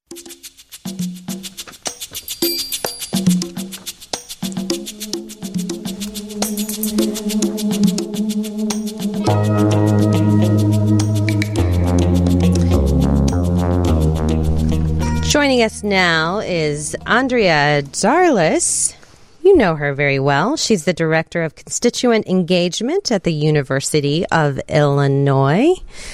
Joining us now is Andrea Zarlis. You know her very well. She's the Director of Constituent Engagement at the University of Illinois.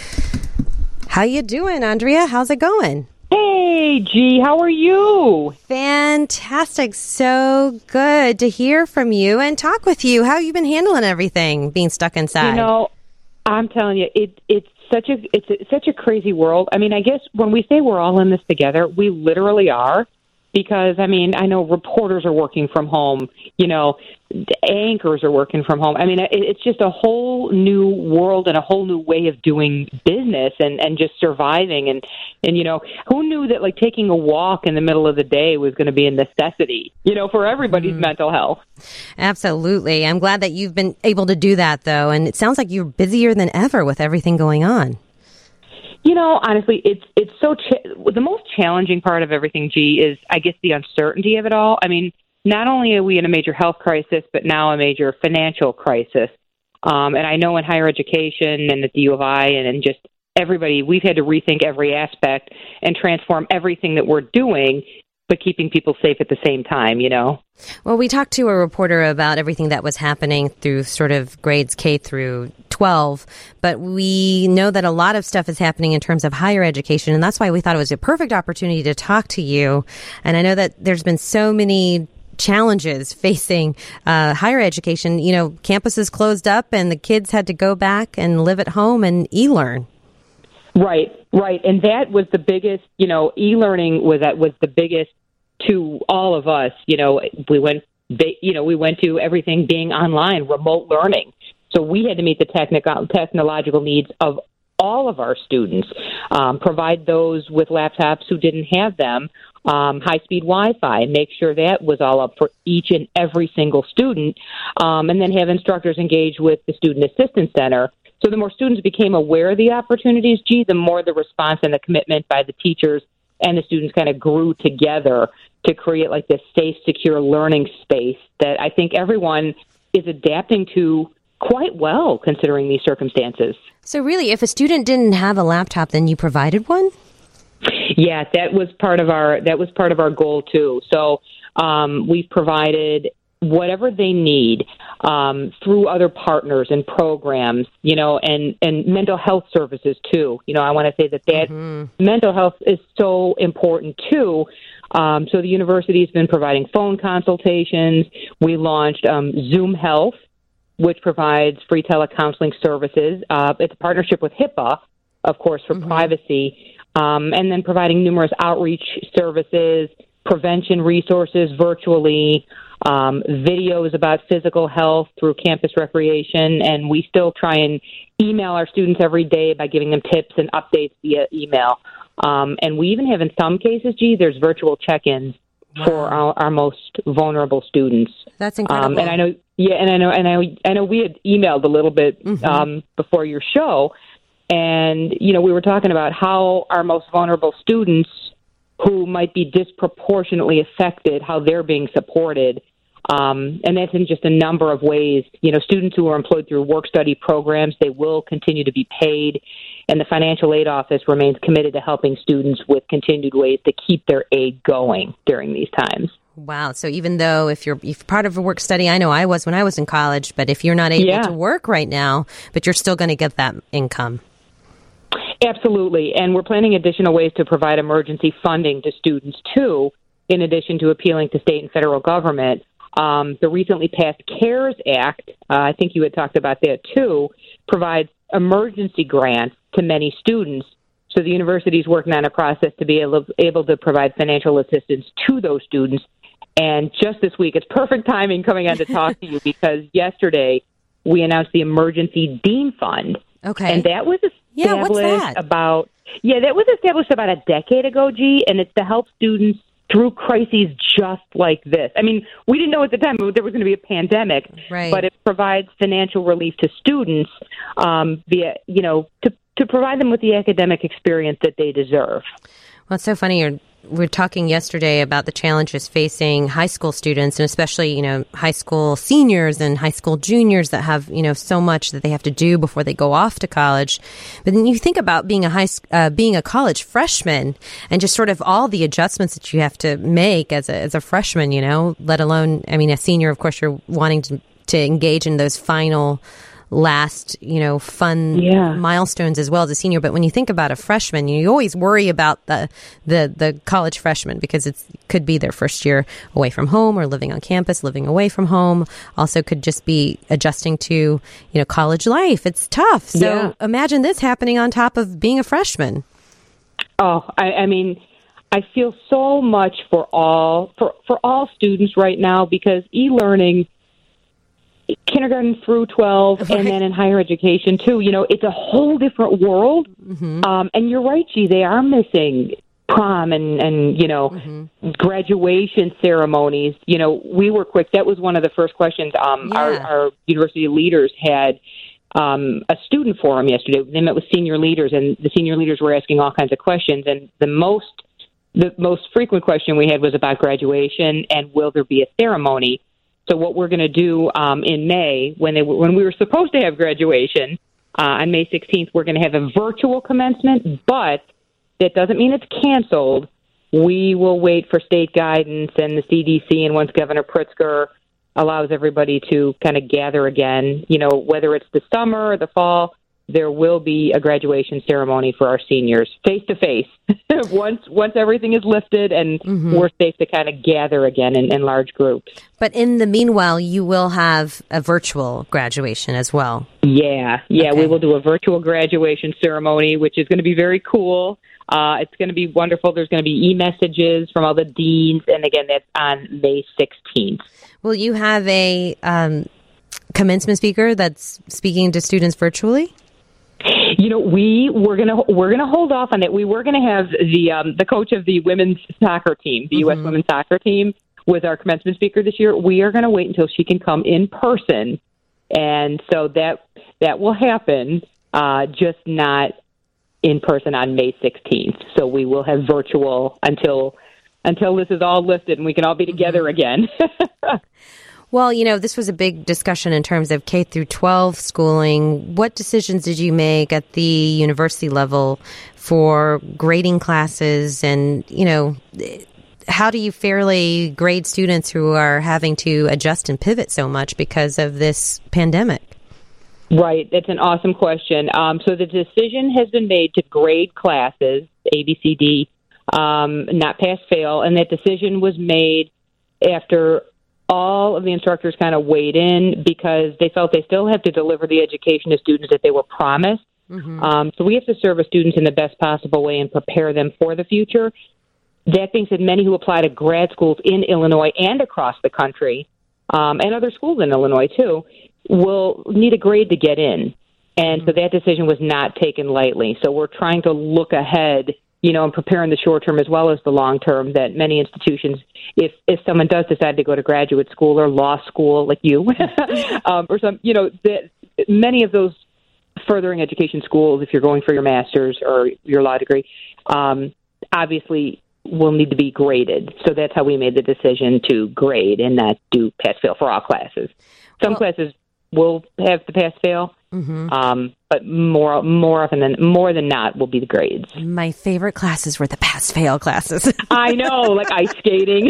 How you doing, Andrea? How's it going? Hey, G, how are you? Fantastic. So good to hear from you and talk with you. How have you been handling everything, being stuck inside? You know, I'm telling you, it's such a crazy world. I mean, I guess when we say we're all in this together, we literally are. Because, I mean, I know reporters are working from home, you know, anchors are working from home. I mean, it's just a whole new world and a whole new way of doing business and just surviving. And, you know, who knew that, like, taking a walk in the middle of the day was going to be a necessity, you know, for everybody's mental health. Absolutely. I'm glad that you've been able to do that, though. And it sounds like you're busier than ever with everything going on. You know, honestly, it's so the most challenging part of everything, G, is, I guess, the uncertainty of it all. I mean, not only are we in a major health crisis, but now a major financial crisis. And I know in higher education and at the U of I and just everybody, we've had to rethink every aspect and transform everything that we're doing, but keeping people safe at the same time, you know? Well, we talked to a reporter about everything that was happening through sort of grades K through 12, but we know that a lot of stuff is happening in terms of higher education, and that's why we thought it was a perfect opportunity to talk to you. And I know that there's been so many challenges facing higher education. You know, campuses closed up and the kids had to go back and live at home and e-learn. Right. And that was the biggest, you know, e-learning was the biggest to all of us. You know, we went to everything being online, remote learning. So we had to meet the technological needs of all of our students, provide those with laptops who didn't have them, high-speed Wi-Fi, make sure that was all up for each and every single student, and then have instructors engage with the Student Assistance Center. So the more students became aware of the opportunities, G, the more the response and the commitment by the teachers and the students kind of grew together to create like this safe, secure learning space that I think everyone is adapting to quite well considering these circumstances. So really, if a student didn't have a laptop, then you provided one? Yeah, that was part of our goal too. So we've provided whatever they need through other partners and programs, you know, and mental health services too. You know, I want to say that mental health is so important too. So the university has been providing phone consultations. We launched Zoom Health, which provides free telecounseling services. It's a partnership with HIPAA, of course, for privacy, and then providing numerous outreach services, prevention resources virtually, videos about physical health through campus recreation, and we still try and email our students every day by giving them tips and updates via email. And we even have, in some cases, there's virtual check-ins for our most vulnerable students. That's incredible. And I know, I know we had emailed a little bit before your show, and you know, we were talking about how our most vulnerable students who might be disproportionately affected, how they're being supported. And that's in just a number of ways. You know, students who are employed through work-study programs, they will continue to be paid, and the Financial Aid Office remains committed to helping students with continued ways to keep their aid going during these times. Wow. So even though if you're part of a work study, I know I was when I was in college, but if you're not able to work right now, but you're still going to get that income. Absolutely. And we're planning additional ways to provide emergency funding to students, too, in addition to appealing to state and federal government. The recently passed CARES Act, I think you had talked about that, too, provides emergency grants to many students. So the university is working on a process to be able to provide financial assistance to those students. And just this week, it's perfect timing coming on to talk to you because yesterday we announced the Emergency Dean Fund. Okay. And that was established what's that? that was established about a decade ago, G, and it's to help students through crises just like this. I mean, we didn't know at the time there was going to be a pandemic, but it provides financial relief to students to provide them with the academic experience that they deserve. Well, it's so funny you're were talking yesterday about the challenges facing high school students, and especially, high school seniors and high school juniors that have, so much that they have to do before they go off to college. But then you think about being a college freshman and just sort of all the adjustments that you have to make as a freshman, let alone, a senior, of course, you're wanting to engage in those final last, fun milestones as well as a senior. But when you think about a freshman, you always worry about the college freshman because it could be their first year away from home or living on campus, living away from home. Also could just be adjusting to, college life. It's tough. So imagine this happening on top of being a freshman. Oh, I feel so much for all students right now because e-learning, kindergarten through 12, and then in higher education too. It's a whole different world. Mm-hmm. And you're right, G. They are missing prom and graduation ceremonies. We were quick. That was one of the first questions. Our university leaders had a student forum yesterday. They met with senior leaders, and the senior leaders were asking all kinds of questions. And the most frequent question we had was about graduation and will there be a ceremony. So what we're going to do in May, when we were supposed to have graduation on May 16th, we're going to have a virtual commencement, but that doesn't mean it's canceled. We will wait for state guidance and the CDC, and once Governor Pritzker allows everybody to kind of gather again, whether it's the summer or the fall, there will be a graduation ceremony for our seniors face to face once everything is lifted and we're safe to kind of gather again in large groups. But in the meanwhile, you will have a virtual graduation as well. Yeah. Okay. We will do a virtual graduation ceremony, which is going to be very cool. It's going to be wonderful. There's going to be e-messages from all the deans. And again, that's on May 16th. Will you have a commencement speaker that's speaking to students virtually? We're gonna hold off on it. We were gonna have the coach of the women's soccer team, the U.S. women's soccer team, was our commencement speaker this year. We are gonna wait until she can come in person, and so that will happen, just not in person on May 16th. So we will have virtual until this is all lifted and we can all be together again. Well, this was a big discussion in terms of K through 12 schooling. What decisions did you make at the university level for grading classes? And, how do you fairly grade students who are having to adjust and pivot so much because of this pandemic? Right. That's an awesome question. So the decision has been made to grade classes, A, B, C, D, not pass, fail. And that decision was made after all of the instructors kind of weighed in because they felt they still have to deliver the education to students that they were promised. So we have to serve our students in the best possible way and prepare them for the future. That being said, many who apply to grad schools in Illinois and across the country, and other schools in Illinois too, will need a grade to get in. And so that decision was not taken lightly. So we're trying to look ahead, and prepare in the short term as well as the long term, that many institutions, if someone does decide to go to graduate school or law school like you, or some, that many of those furthering education schools, if you're going for your master's or your law degree, obviously will need to be graded. So that's how we made the decision to grade and not do pass-fail for all classes. Some classes will have the pass-fail, but more than not will be the grades. My favorite classes were the pass-fail classes. I know, like ice skating.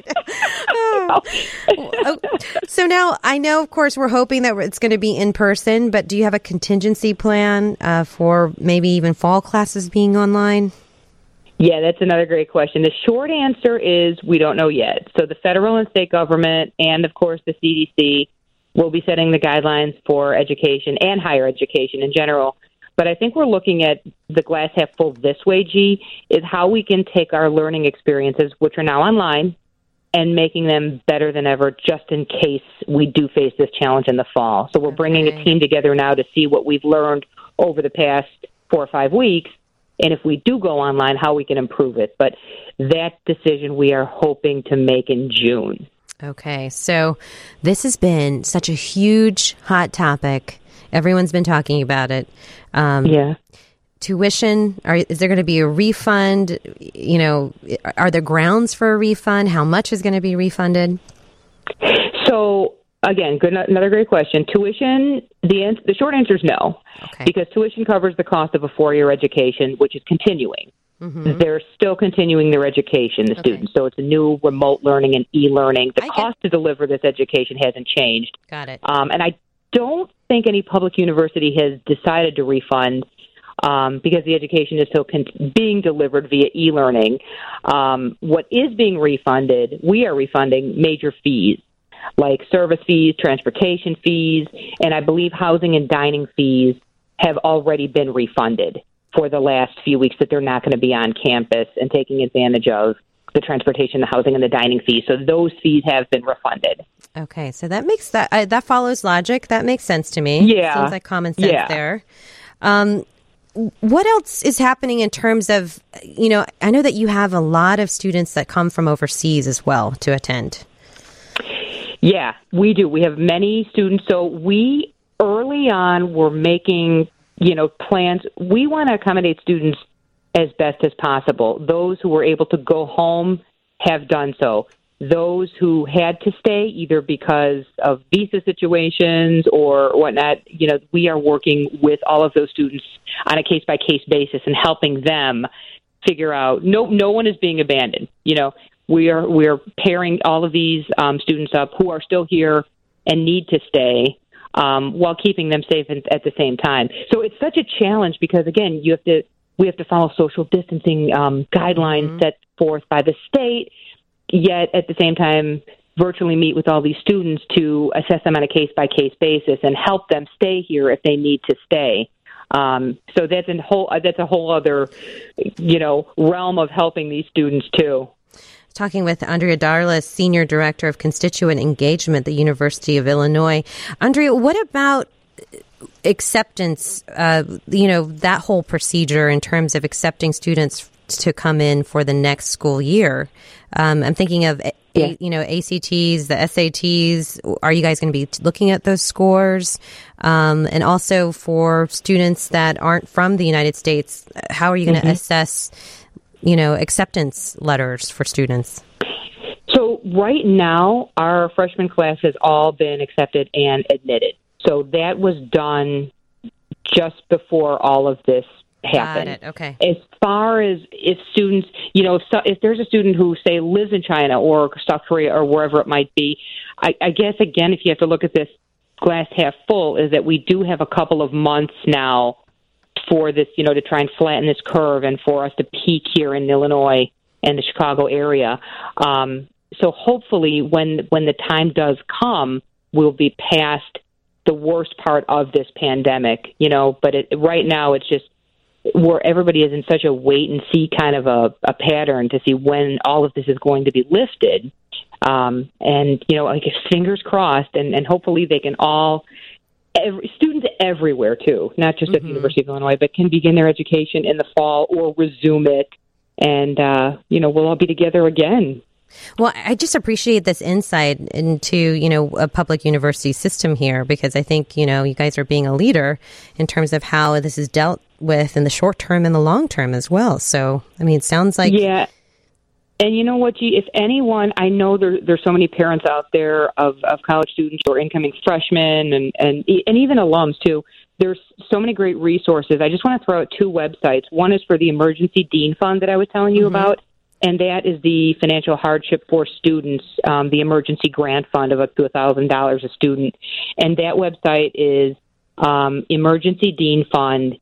So now, I know, of course, we're hoping that it's going to be in person, but do you have a contingency plan for maybe even fall classes being online? Yeah, that's another great question. The short answer is we don't know yet. So the federal and state government and, of course, the CDC will be setting the guidelines for education and higher education in general. But I think we're looking at the glass half full this way, G, is how we can take our learning experiences, which are now online, and making them better than ever just in case we do face this challenge in the fall. So we're bringing a team together now to see what we've learned over the past 4 or 5 weeks, and if we do go online, how we can improve it. But that decision we are hoping to make in June. Okay, so this has been such a huge hot topic. Everyone's been talking about it. tuition? Is there going to be a refund? You know, are there grounds for a refund? How much is going to be refunded? So, again, another great question. Tuition, the short answer is no, because tuition covers the cost of a 4-year education, which is continuing. Mm-hmm. They're still continuing their education, the students. So it's a new remote learning and e-learning. The cost to deliver this education hasn't changed. Got it. And I don't think any public university has decided to refund because the education is still being delivered via e-learning. What is being refunded, we are refunding major fees, like service fees, transportation fees, and I believe housing and dining fees have already been refunded for the last few weeks that they're not going to be on campus and taking advantage of the transportation, the housing, and the dining fees. So those fees have been refunded. Okay, so that makes that follows logic. That makes sense to me. Yeah. Seems like common sense there. What else is happening in terms of, you know, I know that you have a lot of students that come from overseas as well to attend. Yeah, we do. We have many students. So we early on were making, you know, plans. We want to accommodate students as best as possible. Those who were able to go home have done so. Those who had to stay, either because of visa situations or whatnot, you know, we are working with all of those students on a case-by-case basis and helping them figure out. No one is being abandoned. You know, we are pairing all of these students up who are still here and need to stay while keeping them safe at the same time. So it's such a challenge because, again, we have to follow social distancing guidelines set forth by the state, yet at the same time virtually meet with all these students to assess them on a case-by-case basis and help them stay here if they need to stay. So that's a whole other, you know, realm of helping these students too. Talking with Andrea Darlis, Senior Director of Constituent Engagement at the University of Illinois. Andrea, what about acceptance, you know, that whole procedure in terms of accepting students to come in for the next school year? I'm thinking of, you know, ACTs, the SATs. Are you guys going to be looking at those scores? And also for students that aren't from the United States, how are you going to assess, you know, acceptance letters for students? So right now, our freshman class has all been accepted and admitted. So that was done just before all of this happened. Got it. Okay. As far as if students, you know, if there's a student who, say, lives in China or South Korea or wherever it might be, I guess, again, if you have to look at this glass half full, is that we do have a couple of months now for this, you know, to try and flatten this curve and for us to peak here in Illinois and the Chicago area. So hopefully when the time does come, we'll be past the worst part of this pandemic, you know, but right now it's just where everybody is in such a wait and see kind of a pattern to see when all of this is going to be lifted. And, you know, I guess fingers crossed and hopefully they can all, students everywhere too, not just at the University of Illinois, but can begin their education in the fall or resume it. And, you know, we'll all be together again. Well, I just appreciate this insight into, you know, a public university system here, because I think, you know, you guys are being a leader in terms of how this is dealt with in the short term and the long term as well. So, I mean, it sounds like... Yeah. And you know what, G, if anyone, I know there's so many parents out there of college students or incoming freshmen and even alums too. There's so many great resources. I just want to throw out 2 websites. One is for the Emergency Dean Fund that I was telling you about. And that is the financial hardship for students, the emergency grant fund of up to $1,000 a student. And that website is Emergency Dean Fund.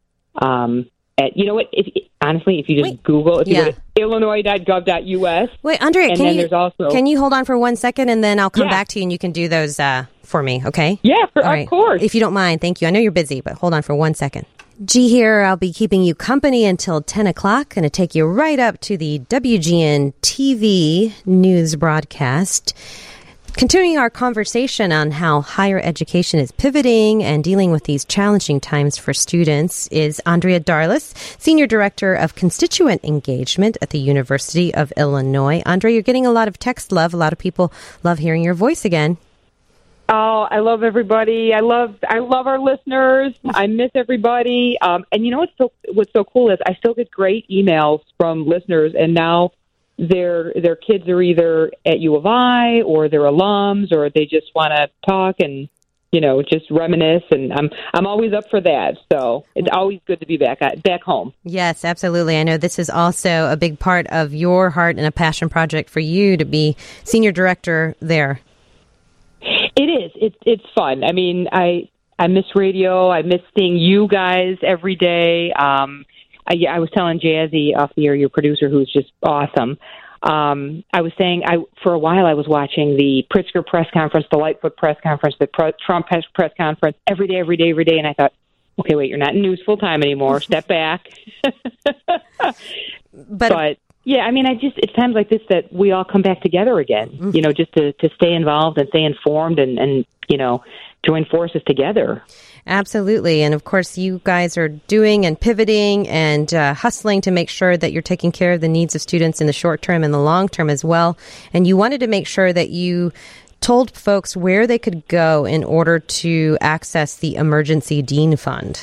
You know what? Honestly, if you just Google, if you go to illinois.gov.us. Wait, Andrea, can you hold on for 1 second and then I'll come back to you and you can do those for me, okay? Yeah, of course. If you don't mind, thank you. I know you're busy, but hold on for 1 second. G here. I'll be keeping you company until 10 o'clock. Going to take you right up to the WGN TV news broadcast. Continuing our conversation on how higher education is pivoting and dealing with these challenging times for students is Andrea Darlis, Senior Director of Constituent Engagement at the University of Illinois. Andrea, you're getting a lot of text love. A lot of people love hearing your voice again. Oh, I love everybody. I love our listeners. I miss everybody. And you know what's so cool is I still get great emails from listeners, and now their kids are either at U of I or they're alums, or they just want to talk and just reminisce. And I'm always up for that. So it's always good to be back home. Yes, absolutely. I know this is also a big part of your heart and a passion project for you to be senior director there. It is. It's fun. I mean, I miss radio. I miss seeing you guys every day. I was telling Jazzy off the air, your producer, who's just awesome. I was saying, for a while I was watching the Pritzker press conference, the Lightfoot press conference, the Trump press conference every day, and I thought, okay, wait, you're not in news full time anymore. Step back. But yeah, I mean, it's times like this that we all come back together again, just to stay involved and stay informed and join forces together. Absolutely. And of course, you guys are doing and pivoting and hustling to make sure that you're taking care of the needs of students in the short term and the long term as well. And you wanted to make sure that you told folks where they could go in order to access the Emergency Dean Fund.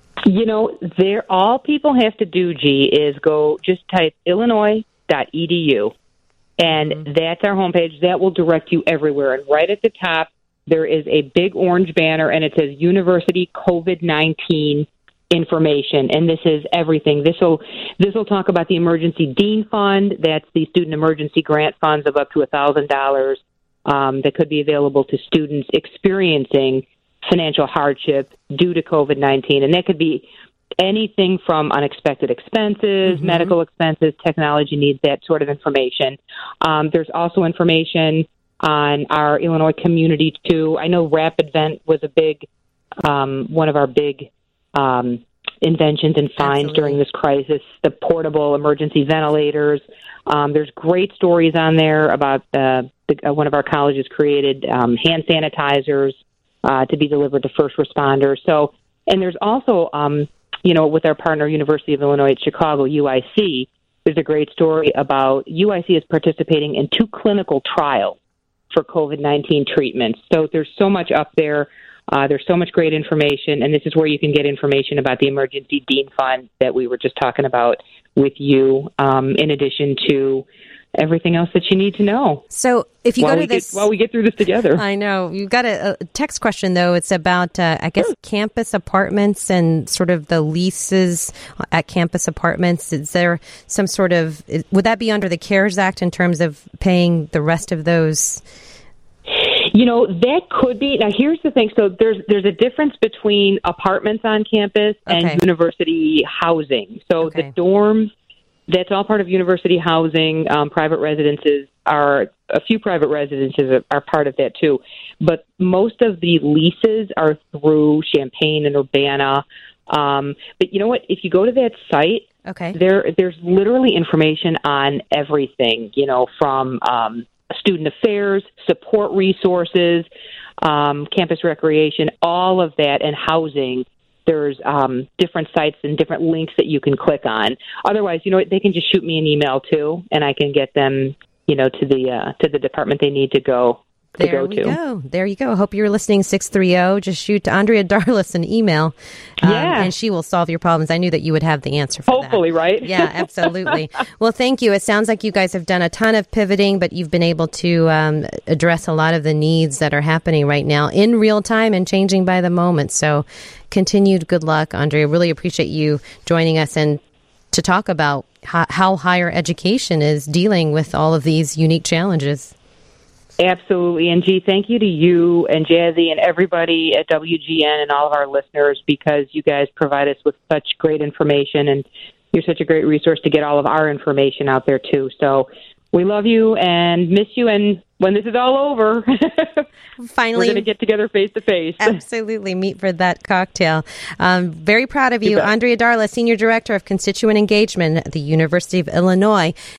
All people have to do, G, is just type illinois.edu, and that's our homepage. That will direct you everywhere. And right at the top, there is a big orange banner, and it says University COVID-19 information, and this is everything. This will talk about the Emergency Dean Fund. That's the student emergency grant funds of up to $1,000 that could be available to students experiencing financial hardship due to COVID-19, and that could be anything from unexpected expenses, medical expenses, technology needs, that sort of information. There's also information on our Illinois community, too. I know Rapid Vent was a big, one of our big inventions and finds during this crisis, the portable emergency ventilators. There's great stories on there about one of our colleges created hand sanitizers to be delivered to first responders. So, and there's also, with our partner, University of Illinois at Chicago, UIC, there's a great story about UIC is participating in 2 clinical trials for COVID-19 treatments. So there's so much up there. There's so much great information, and this is where you can get information about the Emergency Dean Fund that we were just talking about with you, in addition to everything else that you need to know. So if you go to this... While we get through this together. I know. You've got a text question, though. It's about, campus apartments and sort of the leases at campus apartments. Is there some sort of... Would that be under the CARES Act in terms of paying the rest of those? That could be. Now, here's the thing. So there's a difference between apartments on campus and university housing. So the dorms... That's all part of university housing. Private residences a few private residences are part of that too. But most of the leases are through Champaign and Urbana. But you know what? If you go to that site, there's literally information on everything, from student affairs, support resources, campus recreation, all of that, and housing. There's different sites and different links that you can click on. Otherwise, they can just shoot me an email too, and I can get them, to the department they need to go. There you go. Hope you're listening. 630. Just shoot Andrea Darlis an email, and she will solve your problems. I knew that you would have the answer for that. Hopefully, right? Yeah, absolutely. Well, thank you. It sounds like you guys have done a ton of pivoting, but you've been able to address a lot of the needs that are happening right now in real time and changing by the moment. So continued good luck, Andrea. Really appreciate you joining us and to talk about how higher education is dealing with all of these unique challenges. Absolutely. And G, thank you to you and Jazzy and everybody at WGN and all of our listeners, because you guys provide us with such great information, and you're such a great resource to get all of our information out there too. So we love you and miss you. And when this is all over, finally, we're going to get together face to face. Absolutely. Meet for that cocktail. Very proud of you. Andrea Darlis, Senior Director of Constituent Engagement at the University of Illinois.